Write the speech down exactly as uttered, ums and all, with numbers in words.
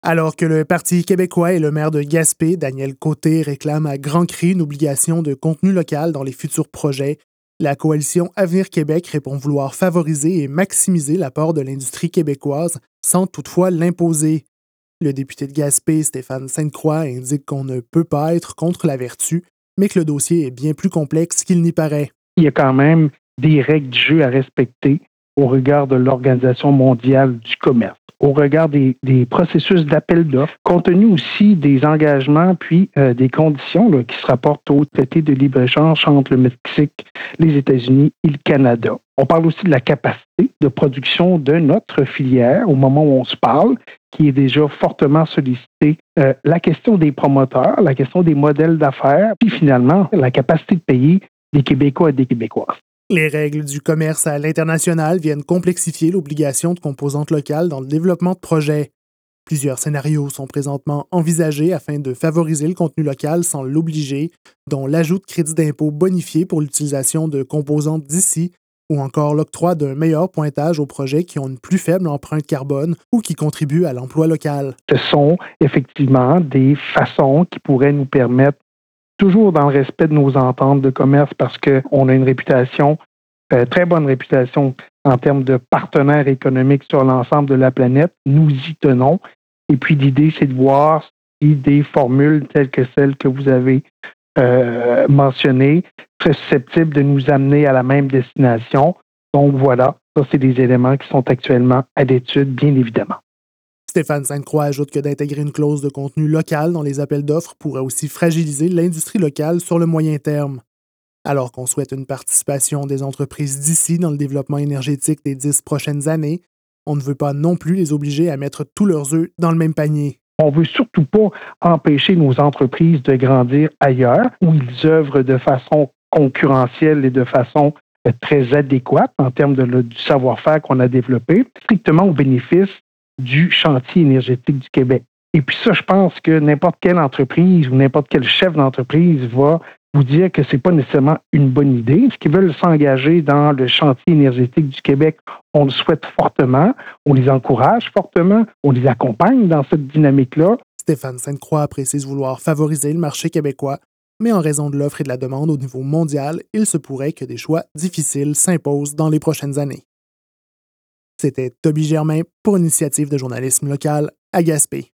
Alors que le Parti québécois et le maire de Gaspé, Daniel Côté, réclament à grands cris une obligation de contenu local dans les futurs projets, la coalition Avenir Québec répond vouloir favoriser et maximiser l'apport de l'industrie québécoise sans toutefois l'imposer. Le député de Gaspé, Stéphane Sainte-Croix, indique qu'on ne peut pas être contre la vertu, mais que le dossier est bien plus complexe qu'il n'y paraît. Il y a quand même des règles du jeu à respecter au regard de l'Organisation mondiale du commerce, au regard des, des processus d'appel d'offres, compte tenu aussi des engagements puis euh, des conditions là, qui se rapportent au traité de libre-échange entre le Mexique, les États-Unis et le Canada. On parle aussi de la capacité de production de notre filière au moment où on se parle, qui est déjà fortement sollicitée. Euh, la question des promoteurs, la question des modèles d'affaires, puis finalement, la capacité de payer des Québécois et des Québécoises. Les règles du commerce à l'international viennent complexifier l'obligation de composantes locales dans le développement de projets. Plusieurs scénarios sont présentement envisagés afin de favoriser le contenu local sans l'obliger, dont l'ajout de crédits d'impôt bonifiés pour l'utilisation de composantes d'ici ou encore l'octroi d'un meilleur pointage aux projets qui ont une plus faible empreinte carbone ou qui contribuent à l'emploi local. Ce sont effectivement des façons qui pourraient nous permettre, toujours dans le respect de nos ententes de commerce, parce qu'on a une réputation, euh, très bonne réputation en termes de partenaires économiques sur l'ensemble de la planète, nous y tenons. Et puis l'idée, c'est de voir si des formules telles que celles que vous avez euh, mentionnées seraient susceptibles de nous amener à la même destination. Donc voilà, ça, c'est des éléments qui sont actuellement à l'étude, bien évidemment. Stéphane Sainte-Croix ajoute que d'intégrer une clause de contenu local dans les appels d'offres pourrait aussi fragiliser l'industrie locale sur le moyen terme. Alors qu'on souhaite une participation des entreprises d'ici dans le développement énergétique des dix prochaines années, on ne veut pas non plus les obliger à mettre tous leurs œufs dans le même panier. On ne veut surtout pas empêcher nos entreprises de grandir ailleurs, où ils œuvrent de façon concurrentielle et de façon très adéquate en termes de, le, du savoir-faire qu'on a développé, strictement au bénéfice du chantier énergétique du Québec. Et puis ça, je pense que n'importe quelle entreprise ou n'importe quel chef d'entreprise va vous dire que ce n'est pas nécessairement une bonne idée. Ceux qui veulent s'engager dans le chantier énergétique du Québec, on le souhaite fortement, on les encourage fortement, on les accompagne dans cette dynamique-là. Stéphane Sainte-Croix précise vouloir favoriser le marché québécois, mais en raison de l'offre et de la demande au niveau mondial, il se pourrait que des choix difficiles s'imposent dans les prochaines années. C'était Toby Germain pour Initiative de journalisme local à Gaspé.